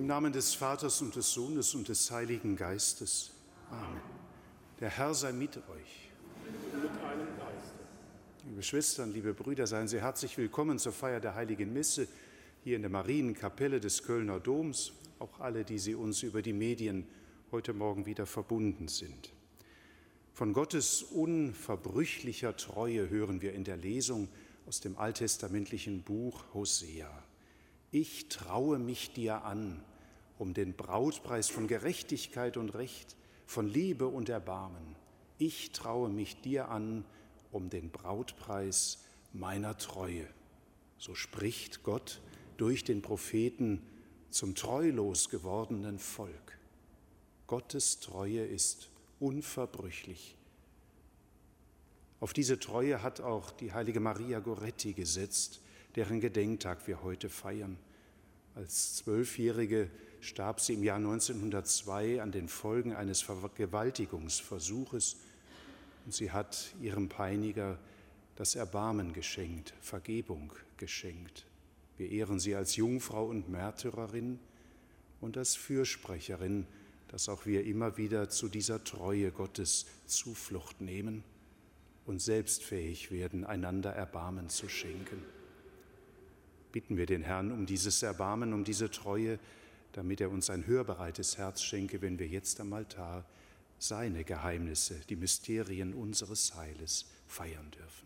Namen des Vaters und des Sohnes und des Heiligen Geistes. Amen. Der Herr sei mit euch. Mit deinem Geiste. Liebe Schwestern, liebe Brüder, seien Sie herzlich willkommen zur Feier der Heiligen Messe hier in der Marienkapelle des Kölner Doms. Auch alle, die Sie uns über die Medien heute Morgen wieder verbunden sind. Von Gottes unverbrüchlicher Treue hören wir in der Lesung aus dem alttestamentlichen Buch Hosea. Ich traue mich dir an, um den Brautpreis von Gerechtigkeit und Recht, von Liebe und Erbarmen. Ich traue mich dir an, um den Brautpreis meiner Treue. So spricht Gott durch den Propheten zum treulos gewordenen Volk. Gottes Treue ist unverbrüchlich. Auf diese Treue hat auch die heilige Maria Goretti gesetzt, deren Gedenktag wir heute feiern. Als 12-Jährige starb sie im Jahr 1902 an den Folgen eines Vergewaltigungsversuches und sie hat ihrem Peiniger das Erbarmen geschenkt, Vergebung geschenkt. Wir ehren sie als Jungfrau und Märtyrerin und als Fürsprecherin, dass auch wir immer wieder zu dieser Treue Gottes Zuflucht nehmen und selbst fähig werden, einander Erbarmen zu schenken. Bitten wir den Herrn um dieses Erbarmen, um diese Treue, damit er uns ein hörbereites Herz schenke, wenn wir jetzt am Altar seine Geheimnisse, die Mysterien unseres Heiles feiern dürfen.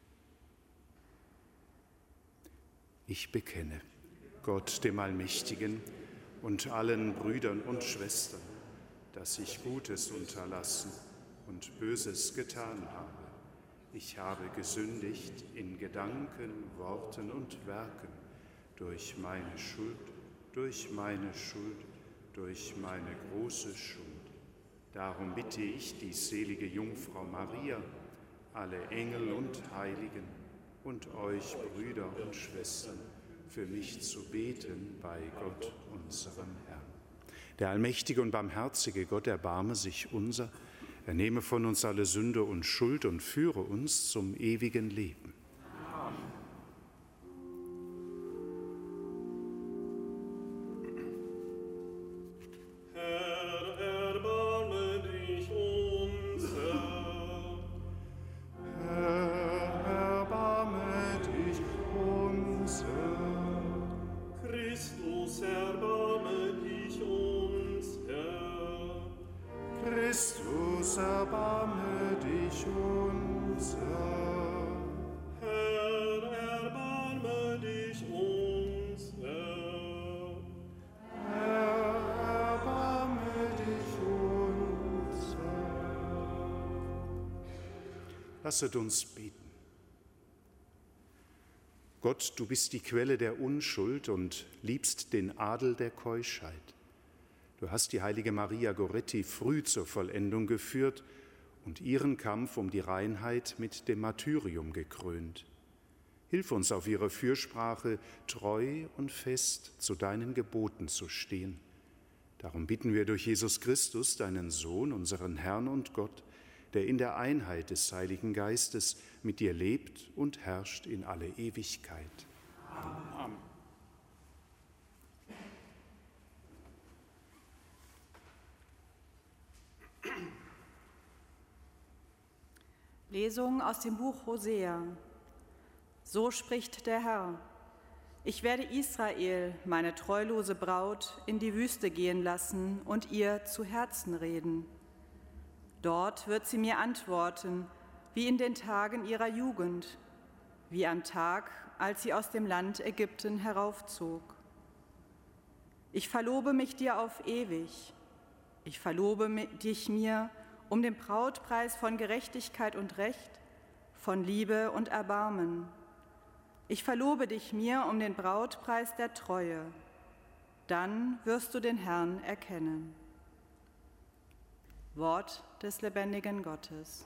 Ich bekenne Gott, dem Allmächtigen, und allen Brüdern und Schwestern, dass ich Gutes unterlassen und Böses getan habe. Ich habe gesündigt in Gedanken, Worten und Werken, durch meine Schuld, durch meine große Schuld. Darum bitte ich die selige Jungfrau Maria, alle Engel und Heiligen und euch Brüder und Schwestern, für mich zu beten bei Gott, unserem Herrn. Der allmächtige und barmherzige Gott erbarme sich unser. Er nehme von uns alle Sünde und Schuld und führe uns zum ewigen Leben. Amen. Herr, erbarme dich unser. Herr, erbarme dich unser. Christus, erbarme dich unser. Christus, erbarme dich unser. Herr, erbarme dich unser. Herr, erbarme dich unser. Lasset uns beten. Gott, du bist die Quelle der Unschuld und liebst den Adel der Keuschheit. Du hast die heilige Maria Goretti früh zur Vollendung geführt und ihren Kampf um die Reinheit mit dem Martyrium gekrönt. Hilf uns auf ihre Fürsprache, treu und fest zu deinen Geboten zu stehen. Darum bitten wir durch Jesus Christus, deinen Sohn, unseren Herrn und Gott, der in der Einheit des Heiligen Geistes mit dir lebt und herrscht in alle Ewigkeit. Amen. Lesung aus dem Buch Hosea. So spricht der Herr: Ich werde Israel, meine treulose Braut, in die Wüste gehen lassen und ihr zu Herzen reden. Dort wird sie mir antworten, wie in den Tagen ihrer Jugend, wie am Tag, als sie aus dem Land Ägypten heraufzog. Ich verlobe mich dir auf ewig. Ich verlobe dich mir um den Brautpreis von Gerechtigkeit und Recht, von Liebe und Erbarmen. Ich verlobe dich mir um den Brautpreis der Treue. Dann wirst du den Herrn erkennen. Wort des lebendigen Gottes.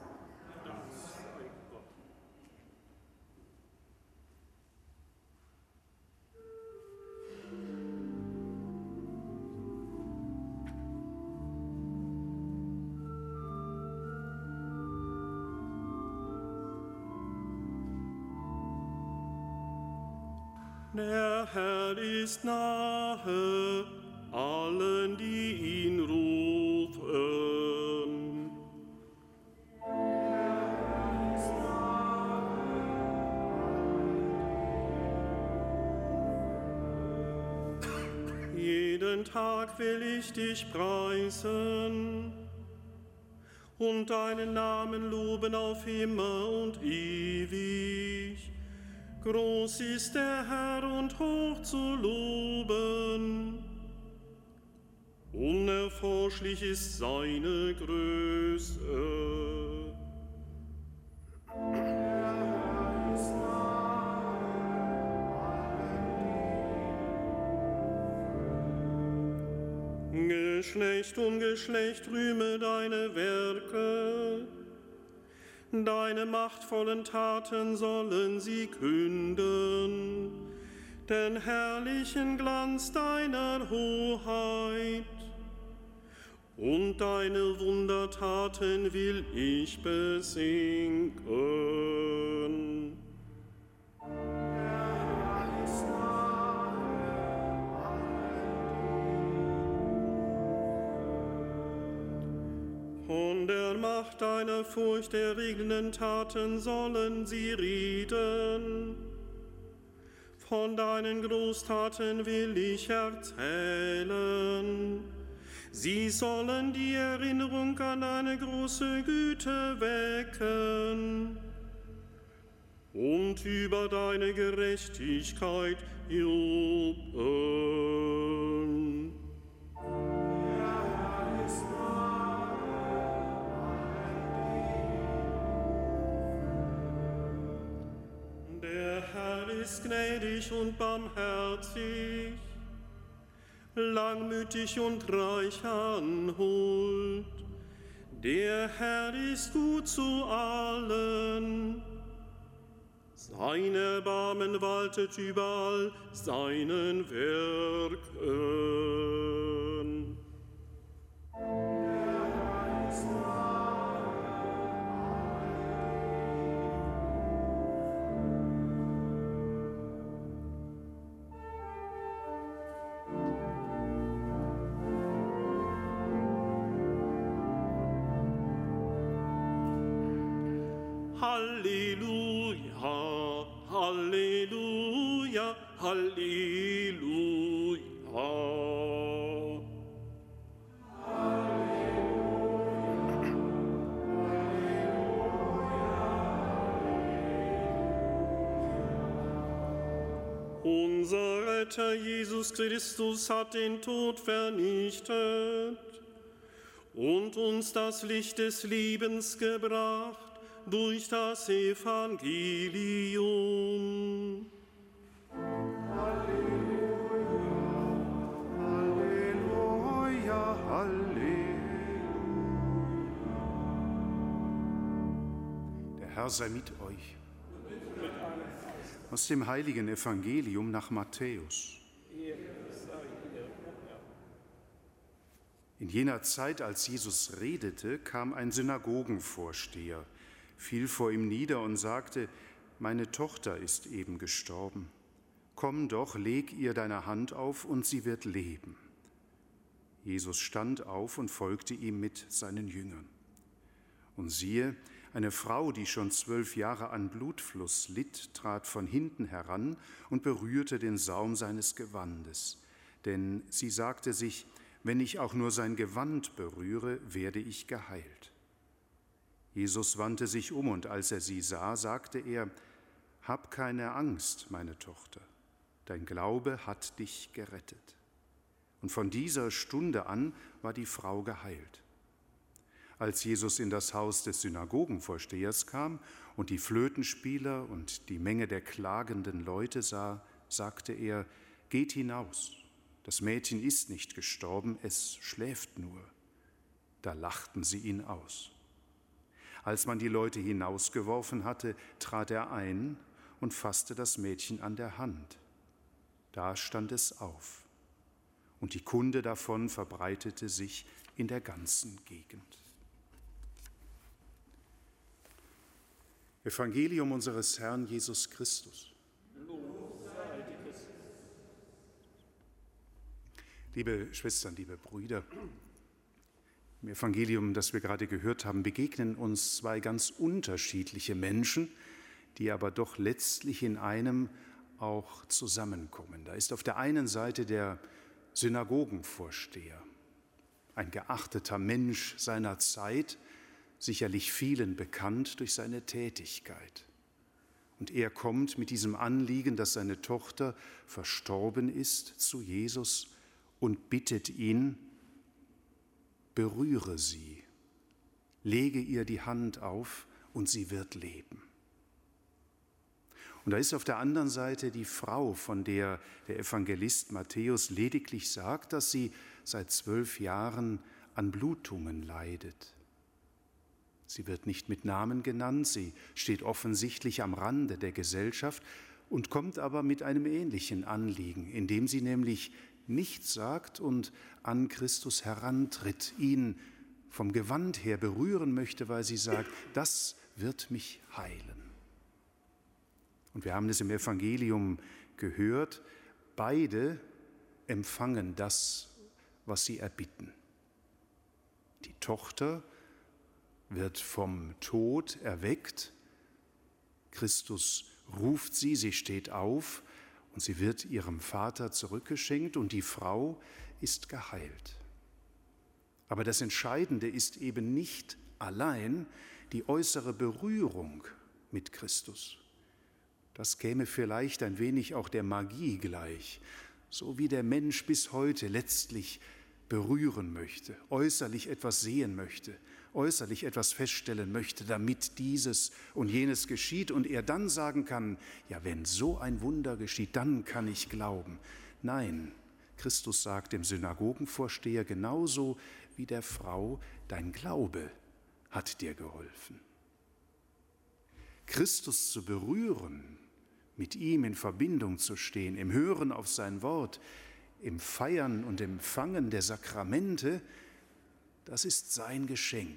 Der Herr ist nahe, allen, die ihn rufen. Jeden Tag will ich dich preisen und deinen Namen loben auf immer und ewig. Groß ist der Herr und hoch zu loben. Unerforschlich ist seine Größe. Geschlecht um Geschlecht rühme deine Werke. Deine machtvollen Taten sollen sie künden, den herrlichen Glanz deiner Hoheit. Und deine Wundertaten will ich besinken. Von der Macht deiner furchterregenden Taten sollen sie reden. Von deinen Großtaten will ich erzählen. Sie sollen die Erinnerung an deine große Güte wecken und über deine Gerechtigkeit jubeln. Der Herr ist gnädig und barmherzig, langmütig und reich an Huld. Der Herr ist gut zu allen. Sein Erbarmen waltet überall seinen Werken. Halleluja, Halleluja, Halleluja. Unser Retter Jesus Christus hat den Tod vernichtet und uns das Licht des Lebens gebracht durch das Evangelium. Halleluja, Halleluja. Der Herr sei mit euch. Aus dem heiligen Evangelium nach Matthäus. In jener Zeit, als Jesus redete, kam ein Synagogenvorsteher, fiel vor ihm nieder und sagte: Meine Tochter ist eben gestorben. Komm doch, leg ihr deine Hand auf und sie wird leben. Jesus stand auf und folgte ihm mit seinen Jüngern. Und siehe, eine Frau, die schon 12 Jahre an Blutfluss litt, trat von hinten heran und berührte den Saum seines Gewandes. Denn sie sagte sich: Wenn ich auch nur sein Gewand berühre, werde ich geheilt. Jesus wandte sich um und als er sie sah, sagte er: Hab keine Angst, meine Tochter, dein Glaube hat dich gerettet. Und von dieser Stunde an war die Frau geheilt. Als Jesus in das Haus des Synagogenvorstehers kam und die Flötenspieler und die Menge der klagenden Leute sah, sagte er: Geht hinaus, das Mädchen ist nicht gestorben, es schläft nur. Da lachten sie ihn aus. Als man die Leute hinausgeworfen hatte, trat er ein und fasste das Mädchen an der Hand. Da stand es auf, und die Kunde davon verbreitete sich in der ganzen Gegend. Evangelium unseres Herrn Jesus Christus. Liebe Schwestern, liebe Brüder, im Evangelium, das wir gerade gehört haben, begegnen uns zwei ganz unterschiedliche Menschen, die aber doch letztlich in einem auch zusammenkommen. Da ist auf der einen Seite der Synagogenvorsteher, ein geachteter Mensch seiner Zeit, sicherlich vielen bekannt durch seine Tätigkeit. Und er kommt mit diesem Anliegen, dass seine Tochter verstorben ist, zu Jesus und bittet ihn, berühre sie, lege ihr die Hand auf und sie wird leben. Und da ist auf der anderen Seite die Frau, von der der Evangelist Matthäus lediglich sagt, dass sie seit 12 Jahren an Blutungen leidet. Sie wird nicht mit Namen genannt, sie steht offensichtlich am Rande der Gesellschaft und kommt aber mit einem ähnlichen Anliegen, indem sie nämlich nichts sagt und an Christus herantritt, ihn vom Gewand her berühren möchte, weil sie sagt, das wird mich heilen. Und wir haben es im Evangelium gehört, beide empfangen das, was sie erbitten. Die Tochter wird vom Tod erweckt, Christus ruft sie, sie steht auf und sie wird ihrem Vater zurückgeschenkt und die Frau ist geheilt. Aber das Entscheidende ist eben nicht allein die äußere Berührung mit Christus. Das käme vielleicht ein wenig auch der Magie gleich, so wie der Mensch bis heute letztlich berühren möchte, äußerlich etwas sehen möchte, äußerlich etwas feststellen möchte, damit dieses und jenes geschieht und er dann sagen kann, ja, wenn so ein Wunder geschieht, dann kann ich glauben. Nein, Christus sagt dem Synagogenvorsteher genauso wie der Frau, dein Glaube hat dir geholfen. Christus zu berühren, mit ihm in Verbindung zu stehen, im Hören auf sein Wort, im Feiern und Empfangen der Sakramente, das ist sein Geschenk.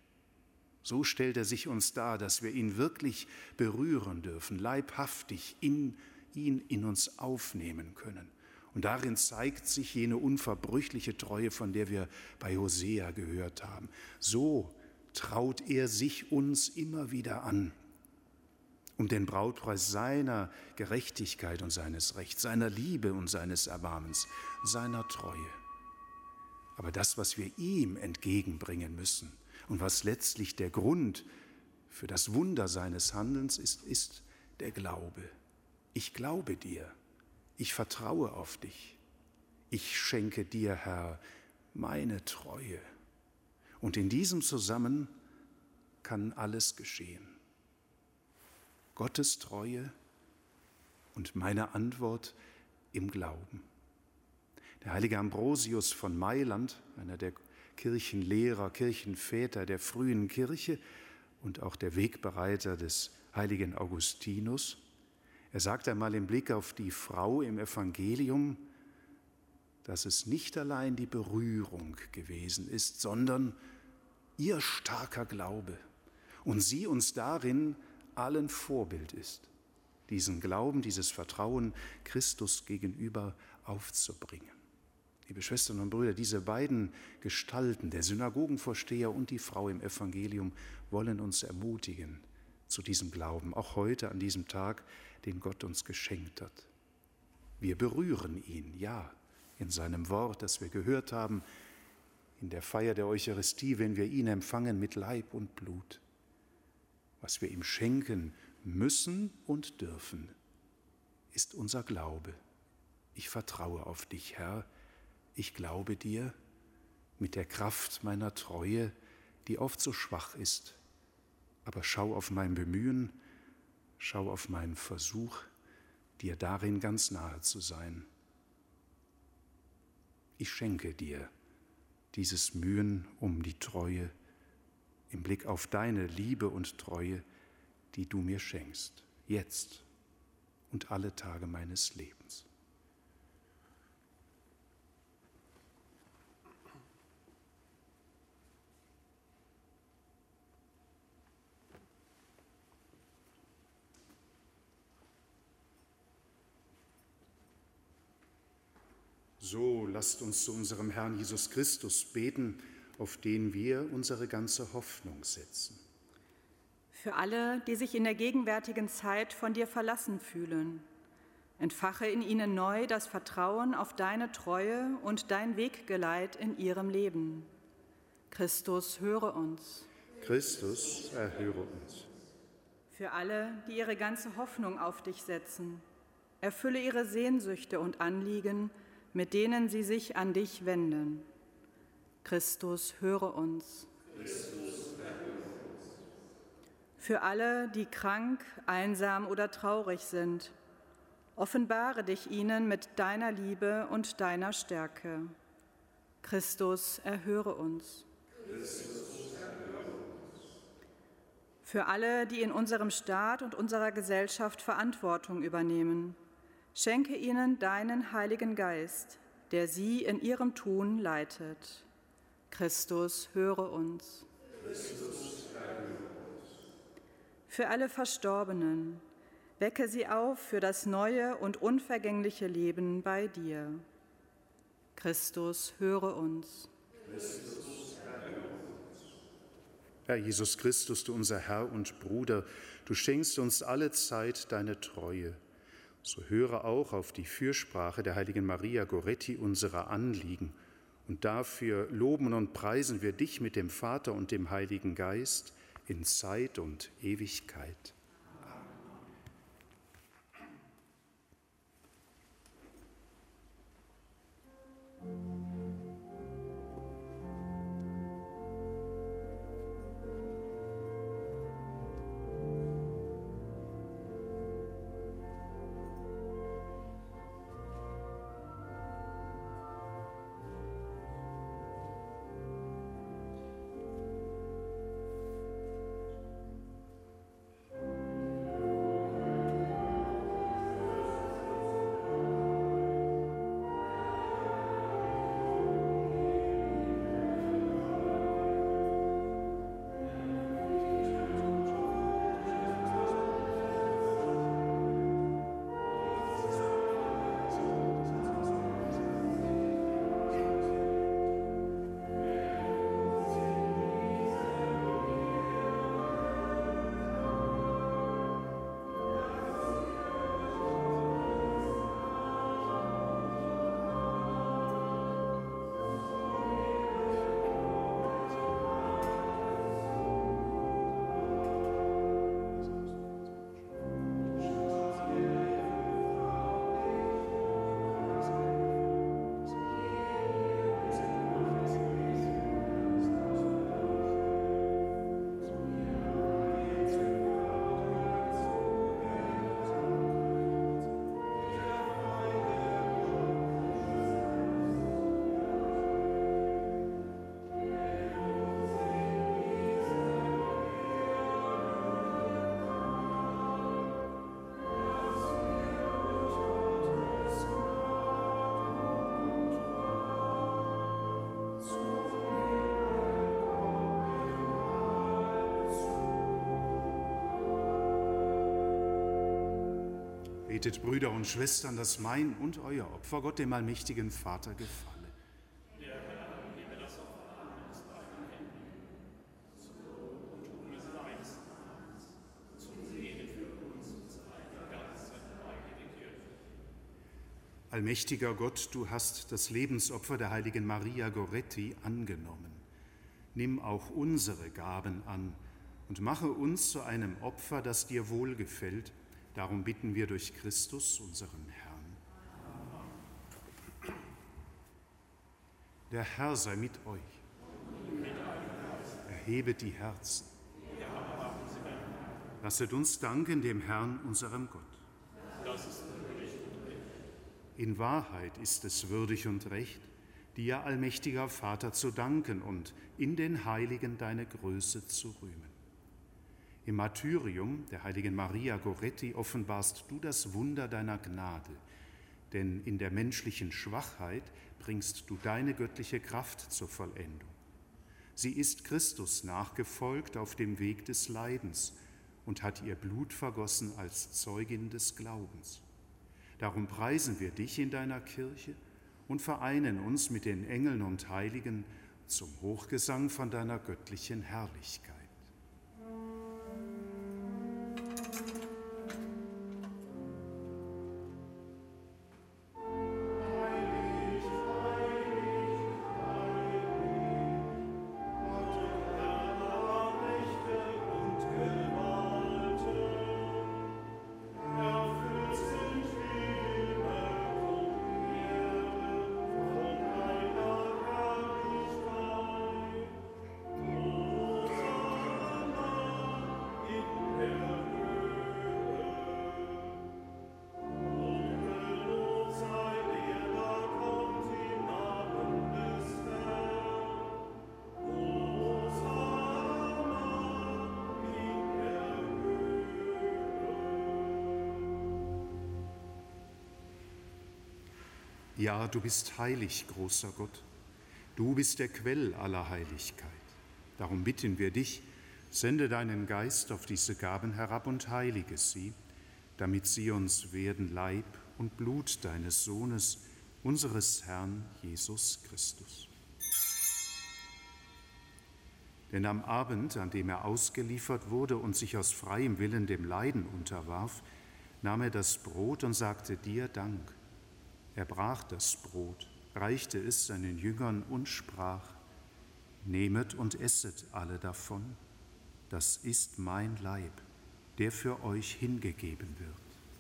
So stellt er sich uns dar, dass wir ihn wirklich berühren dürfen, leibhaftig ihn in uns aufnehmen können. Und darin zeigt sich jene unverbrüchliche Treue, von der wir bei Hosea gehört haben. So traut er sich uns immer wieder an, um den Brautpreis seiner Gerechtigkeit und seines Rechts, seiner Liebe und seines Erbarmens, seiner Treue. Aber das, was wir ihm entgegenbringen müssen und was letztlich der Grund für das Wunder seines Handelns ist, ist der Glaube. Ich glaube dir, ich vertraue auf dich, ich schenke dir, Herr, meine Treue. Und in diesem Zusammen kann alles geschehen. Gottes Treue und meine Antwort im Glauben. Der heilige Ambrosius von Mailand, einer der Kirchenlehrer, Kirchenväter der frühen Kirche und auch der Wegbereiter des heiligen Augustinus, er sagt einmal im Blick auf die Frau im Evangelium, dass es nicht allein die Berührung gewesen ist, sondern ihr starker Glaube und sie uns darin allen Vorbild ist, diesen Glauben, dieses Vertrauen Christus gegenüber aufzubringen. Liebe Schwestern und Brüder, diese beiden Gestalten, der Synagogenvorsteher und die Frau im Evangelium, wollen uns ermutigen zu diesem Glauben, auch heute an diesem Tag, den Gott uns geschenkt hat. Wir berühren ihn, ja, in seinem Wort, das wir gehört haben, in der Feier der Eucharistie, wenn wir ihn empfangen mit Leib und Blut. Was wir ihm schenken müssen und dürfen, ist unser Glaube. Ich vertraue auf dich, Herr. Ich glaube dir mit der Kraft meiner Treue, die oft so schwach ist. Aber schau auf mein Bemühen, schau auf meinen Versuch, dir darin ganz nahe zu sein. Ich schenke dir dieses Mühen um die Treue im Blick auf deine Liebe und Treue, die du mir schenkst, jetzt und alle Tage meines Lebens. So lasst uns zu unserem Herrn Jesus Christus beten, auf den wir unsere ganze Hoffnung setzen. Für alle, die sich in der gegenwärtigen Zeit von dir verlassen fühlen, entfache in ihnen neu das Vertrauen auf deine Treue und dein Weggeleit in ihrem Leben. Christus, höre uns. Christus, erhöre uns. Für alle, die ihre ganze Hoffnung auf dich setzen, erfülle ihre Sehnsüchte und Anliegen, mit denen sie sich an dich wenden. Christus, höre uns. Christus, erhöre uns. Für alle, die krank, einsam oder traurig sind, offenbare dich ihnen mit deiner Liebe und deiner Stärke. Christus, erhöre uns. Christus, erhöre uns. Für alle, die in unserem Staat und unserer Gesellschaft Verantwortung übernehmen, schenke ihnen deinen Heiligen Geist, der sie in ihrem Tun leitet. Christus, höre uns. Christus, erhöre uns. Für alle Verstorbenen, wecke sie auf für das neue und unvergängliche Leben bei dir. Christus, höre uns. Christus, erhöre uns. Herr Jesus Christus, du unser Herr und Bruder, du schenkst uns alle Zeit deine Treue. So höre auch auf die Fürsprache der heiligen Maria Goretti unserer Anliegen. Und dafür loben und preisen wir dich mit dem Vater und dem Heiligen Geist in Zeit und Ewigkeit. Betet, Brüder und Schwestern, dass mein und euer Opfer Gott, dem allmächtigen Vater, gefalle. Allmächtiger Gott, du hast das Lebensopfer der heiligen Maria Goretti angenommen. Nimm auch unsere Gaben an und mache uns zu einem Opfer, das dir wohlgefällt. Darum bitten wir durch Christus, unseren Herrn. Der Herr sei mit euch. Erhebet die Herzen. Lasset uns danken dem Herrn, unserem Gott. In Wahrheit ist es würdig und recht, dir, allmächtiger Vater, zu danken und in den Heiligen deine Größe zu rühmen. Im Martyrium der heiligen Maria Goretti offenbarst du das Wunder deiner Gnade, denn in der menschlichen Schwachheit bringst du deine göttliche Kraft zur Vollendung. Sie ist Christus nachgefolgt auf dem Weg des Leidens und hat ihr Blut vergossen als Zeugin des Glaubens. Darum preisen wir dich in deiner Kirche und vereinen uns mit den Engeln und Heiligen zum Hochgesang von deiner göttlichen Herrlichkeit. Ja, du bist heilig, großer Gott. Du bist der Quell aller Heiligkeit. Darum bitten wir dich, sende deinen Geist auf diese Gaben herab und heilige sie, damit sie uns werden Leib und Blut deines Sohnes, unseres Herrn Jesus Christus. Denn am Abend, an dem er ausgeliefert wurde und sich aus freiem Willen dem Leiden unterwarf, nahm er das Brot und sagte dir Dank. Er brach das Brot, reichte es seinen Jüngern und sprach: Nehmet und esset alle davon, das ist mein Leib, der für euch hingegeben wird.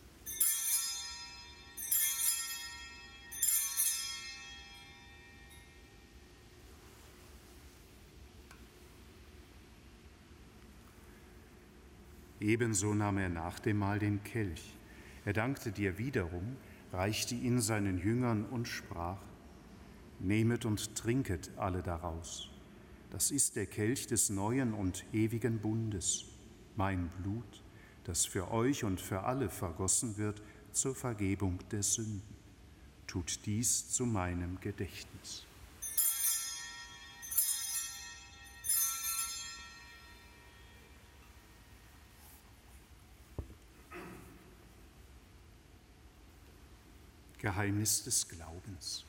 Ebenso nahm er nach dem Mahl den Kelch. Er dankte dir wiederum, reichte ihn seinen Jüngern und sprach: Nehmet und trinket alle daraus. Das ist der Kelch des neuen und ewigen Bundes, mein Blut, das für euch und für alle vergossen wird zur Vergebung der Sünden. Tut dies zu meinem Gedächtnis. Geheimnis des Glaubens.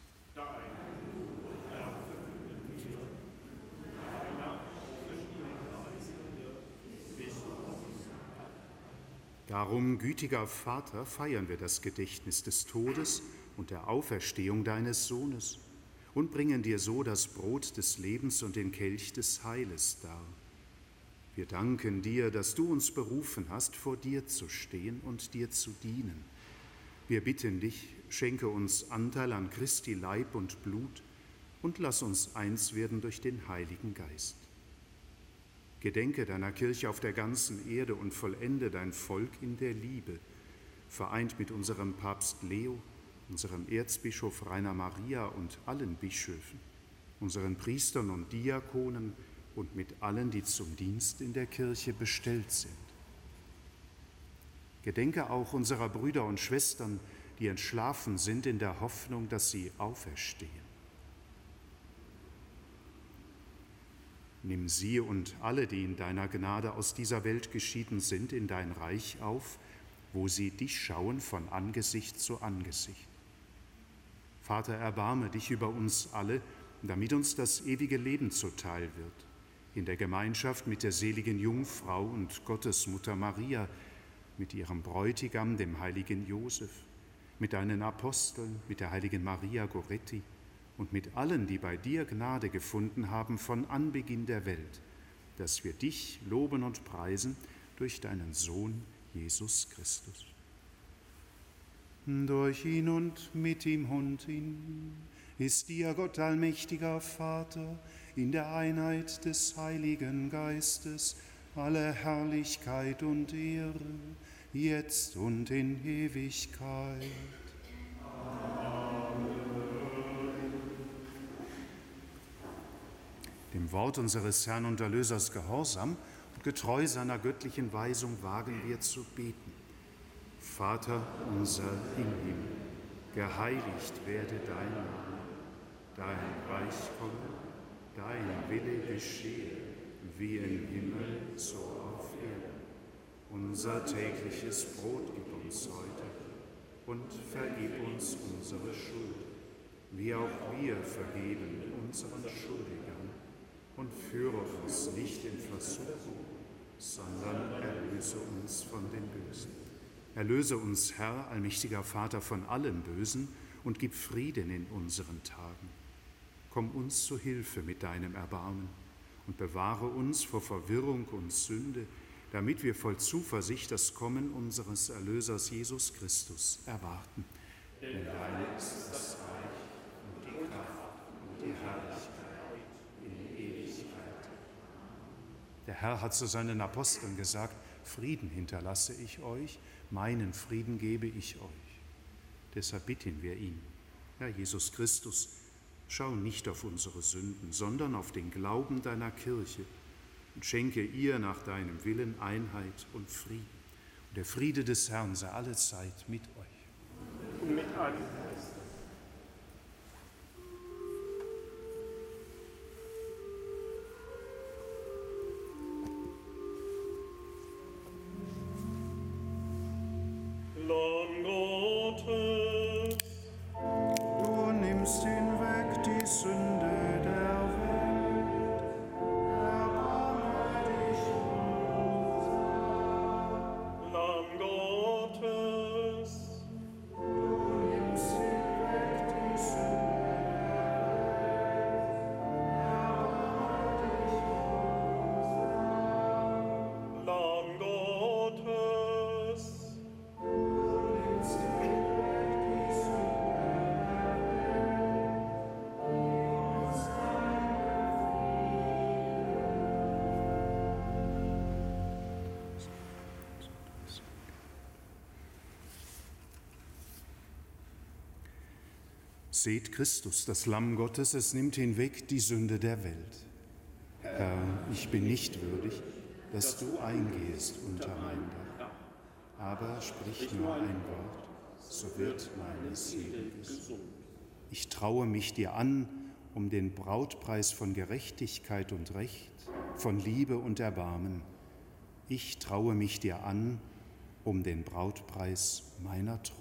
Darum, gütiger Vater, feiern wir das Gedächtnis des Todes und der Auferstehung deines Sohnes und bringen dir so das Brot des Lebens und den Kelch des Heiles dar. Wir danken dir, dass du uns berufen hast, vor dir zu stehen und dir zu dienen. Wir bitten dich, schenke uns Anteil an Christi Leib und Blut und lass uns eins werden durch den Heiligen Geist. Gedenke deiner Kirche auf der ganzen Erde und vollende dein Volk in der Liebe, vereint mit unserem Papst Leo, unserem Erzbischof Rainer Maria und allen Bischöfen, unseren Priestern und Diakonen und mit allen, die zum Dienst in der Kirche bestellt sind. Gedenke auch unserer Brüder und Schwestern, die entschlafen sind, in der Hoffnung, dass sie auferstehen. Nimm sie und alle, die in deiner Gnade aus dieser Welt geschieden sind, in dein Reich auf, wo sie dich schauen von Angesicht zu Angesicht. Vater, erbarme dich über uns alle, damit uns das ewige Leben zuteil wird, in der Gemeinschaft mit der seligen Jungfrau und Gottesmutter Maria, mit ihrem Bräutigam, dem heiligen Josef, mit deinen Aposteln, mit der heiligen Maria Goretti und mit allen, die bei dir Gnade gefunden haben von Anbeginn der Welt, dass wir dich loben und preisen durch deinen Sohn Jesus Christus. Durch ihn und mit ihm und in ist dir, Gott allmächtiger Vater, in der Einheit des Heiligen Geistes, alle Herrlichkeit und Ehre, jetzt und in Ewigkeit. Amen. Dem Wort unseres Herrn und Erlösers gehorsam und getreu seiner göttlichen Weisung wagen wir zu beten. Vater unser im Himmel, geheiligt werde dein Name, dein Reich komme, dein Wille geschehe, wie im Himmel, so auf Erden. Unser tägliches Brot gib uns heute und vergib uns unsere Schuld, wie auch wir vergeben unseren Schuldigern. Und führe uns nicht in Versuchung, sondern erlöse uns von dem Bösen. Erlöse uns, Herr, allmächtiger Vater, von allem Bösen und gib Frieden in unseren Tagen. Komm uns zu Hilfe mit deinem Erbarmen und bewahre uns vor Verwirrung und Sünde, damit wir voll Zuversicht das Kommen unseres Erlösers Jesus Christus erwarten. Denn dein ist das Reich und die Kraft und die Herrlichkeit in Ewigkeit. Der Herr hat zu seinen Aposteln gesagt: Frieden hinterlasse ich euch, meinen Frieden gebe ich euch. Deshalb bitten wir ihn: Herr Jesus Christus, schau nicht auf unsere Sünden, sondern auf den Glauben deiner Kirche und schenke ihr nach deinem Willen Einheit und Frieden. Und der Friede des Herrn sei allezeit mit euch. Und mit allen. Lamm Gottes, Du nimmst hinweg die Sünde der Welt. Erbarme dich uns. Lamm Gottes, Du nimmst hinweg die Sünde der Welt. Erbarme dich uns. Lamm Gottes, Du nimmst hinweg die Sünde Seht Christus, das Lamm Gottes, es nimmt hinweg die Sünde der Welt. Herr, ich bin nicht würdig, dass du eingehst unter mein Dach. Aber sprich nur ein Wort, so wird meine Seele gesund. Ich traue mich dir an, um den Brautpreis von Gerechtigkeit und Recht, von Liebe und Erbarmen. Ich traue mich dir an, um den Brautpreis meiner Treue.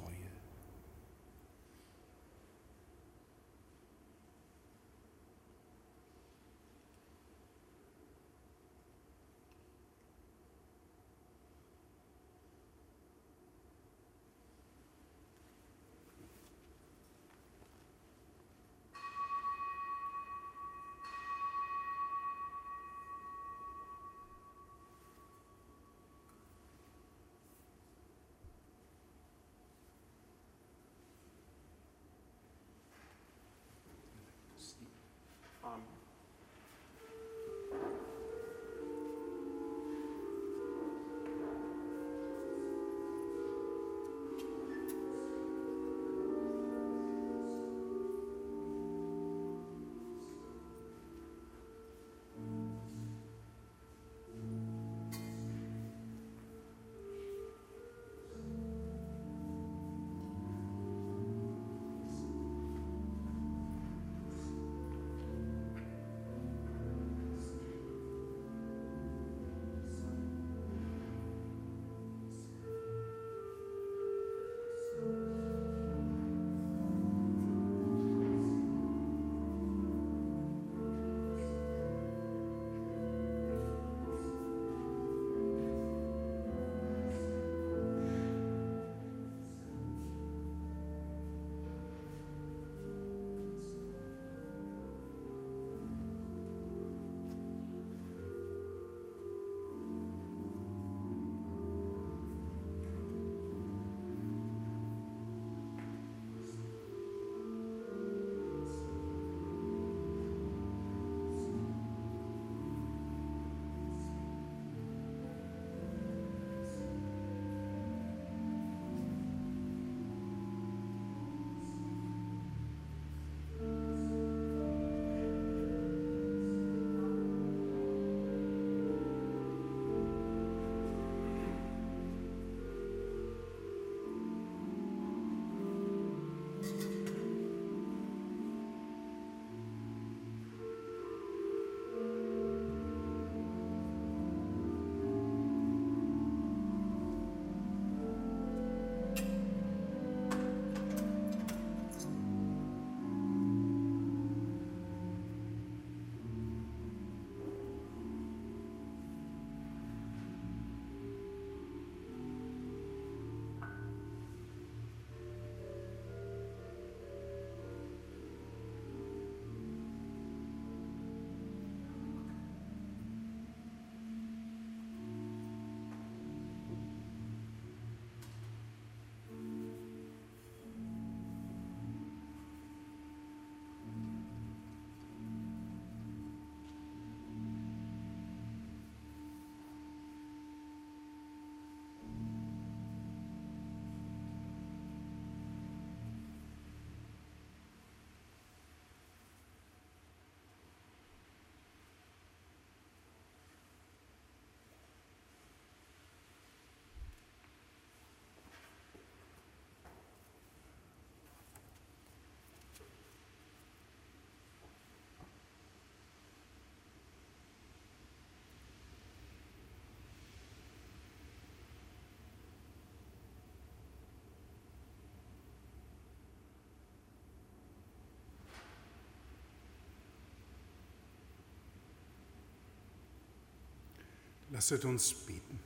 Lasset uns beten.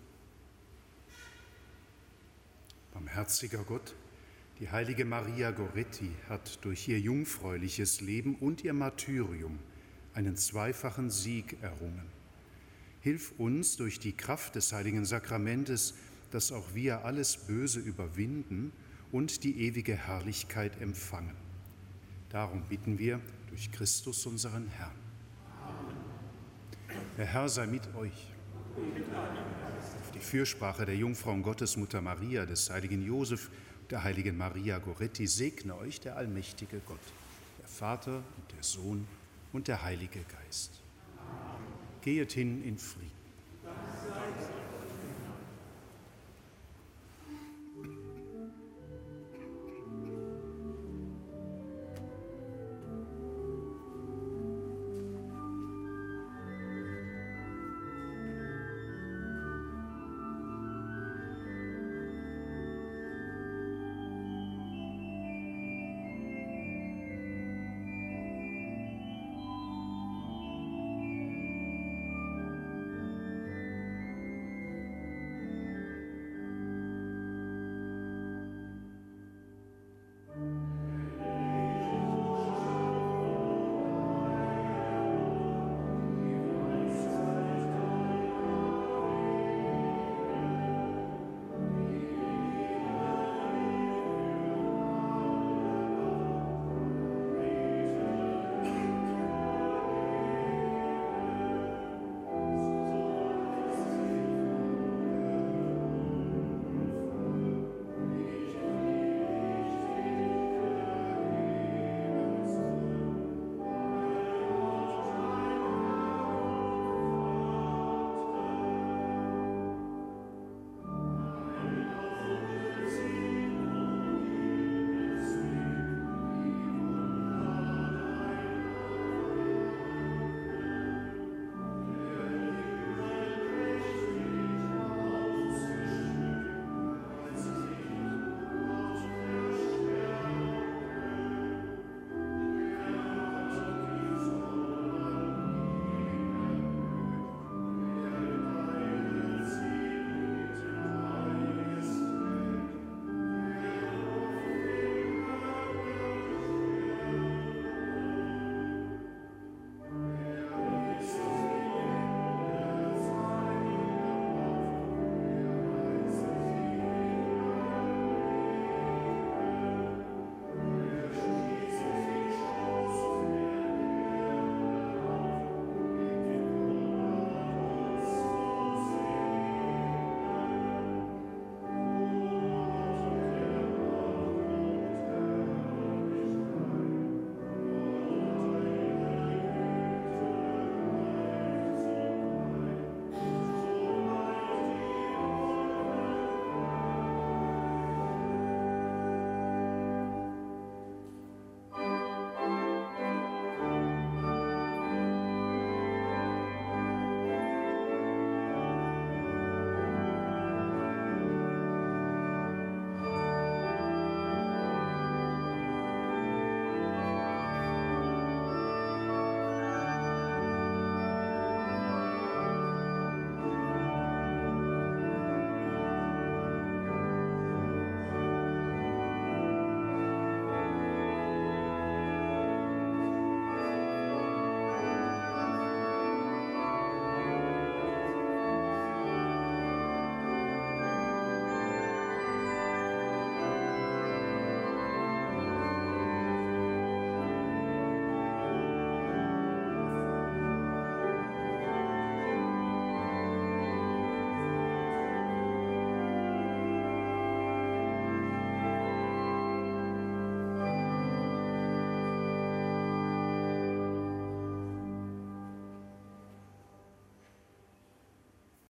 Barmherziger Gott, die heilige Maria Goretti hat durch ihr jungfräuliches Leben und ihr Martyrium einen zweifachen Sieg errungen. Hilf uns durch die Kraft des heiligen Sakramentes, dass auch wir alles Böse überwinden und die ewige Herrlichkeit empfangen. Darum bitten wir durch Christus unseren Herrn. Der Herr sei mit euch. Auf die Fürsprache der Jungfrau und Gottesmutter Maria, des heiligen Josef, der heiligen Maria Goretti, segne euch der allmächtige Gott, der Vater und der Sohn und der Heilige Geist. Geht hin in Frieden.